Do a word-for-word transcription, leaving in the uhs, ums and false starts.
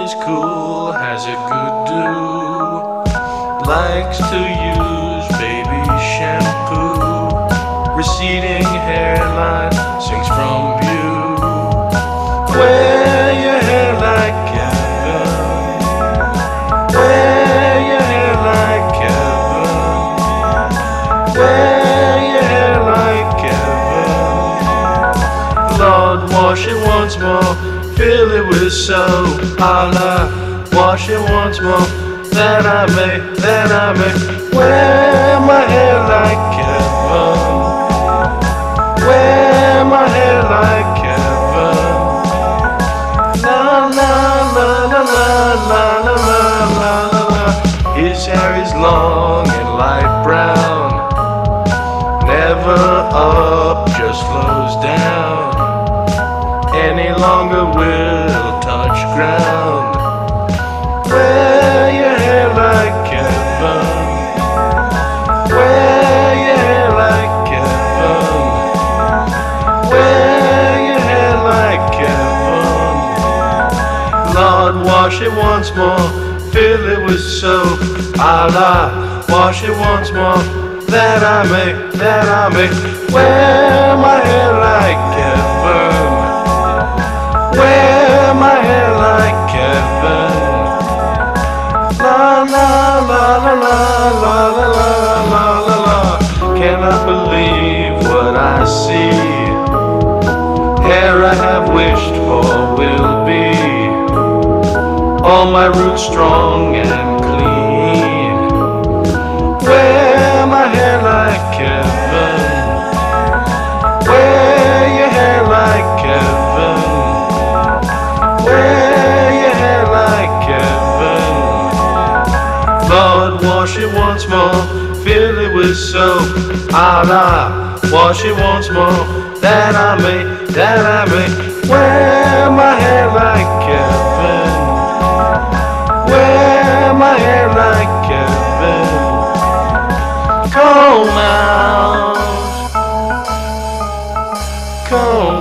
is cool, has a good do. Likes to use baby shampoo. Receding hairline sinks from view. Wear your hair like Kevin. Wear your hair like Kevin. Wear your hair like Kevin. Lord, wash it once more. Fill it with soap. Allah, wash it once more. That I may, that I may wear my hair like Kevin. Wear my hair like Kevin. La la la la la la la la la la. His hair is long and light brown. Never up, just flows down. Any longer will touch ground. Wear your hair like Kevin. Wear your hair like Kevin. Wear your hair like Kevin. Lord, wash it once more. Fill it with soap. Allah, wash it once more. That I may, that I may wear my hair like Kevin. Wear my hair like Kevin. La la la la la la la la la la la. Cannot believe what I see. Hair I have wished for will be. All my roots strong and clean. Wear my hair like Kevin. Wear your hair like Kevin. Wear your hair like Kevin. Lord, wash it once more. Fill it with soap. Allah, wash it once more. That I may, that I may wear my hair like Kevin. Wear my hair like Kevin. Comb out. Comb